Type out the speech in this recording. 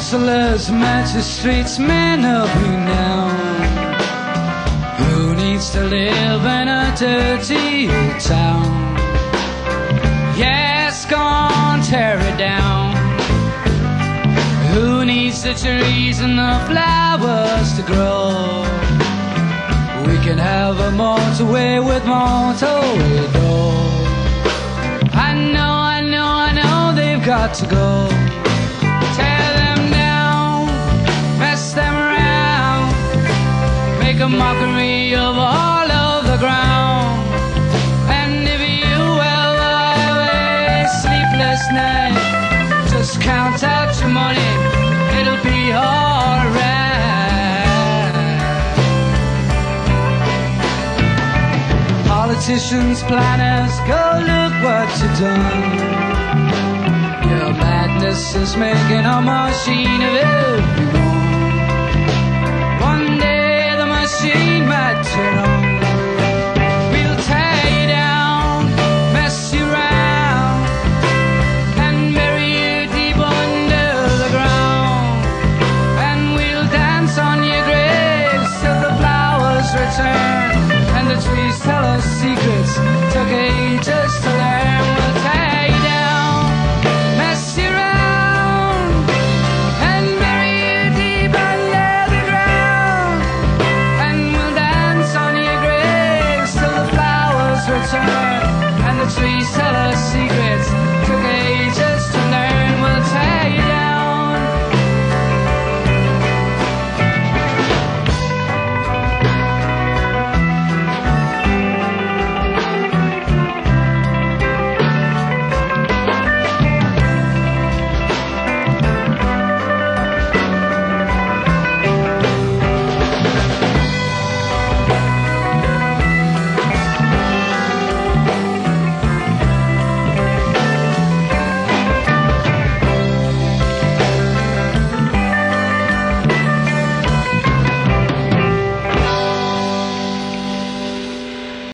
hustlers, magistrates, men of renown. Who needs to live in a dirty old town? Yes, go on, tear it down. Who needs the trees and the flowers to grow? We can have a mortal way with mortal widow. I know they've got to go. Tear them down, mess them around, make a mockery of all of the ground. And if you ever have a sleepless night, just count out your money, it'll be alright. Politicians, planners, go look what you've done. Your madness is making a machine of everyone.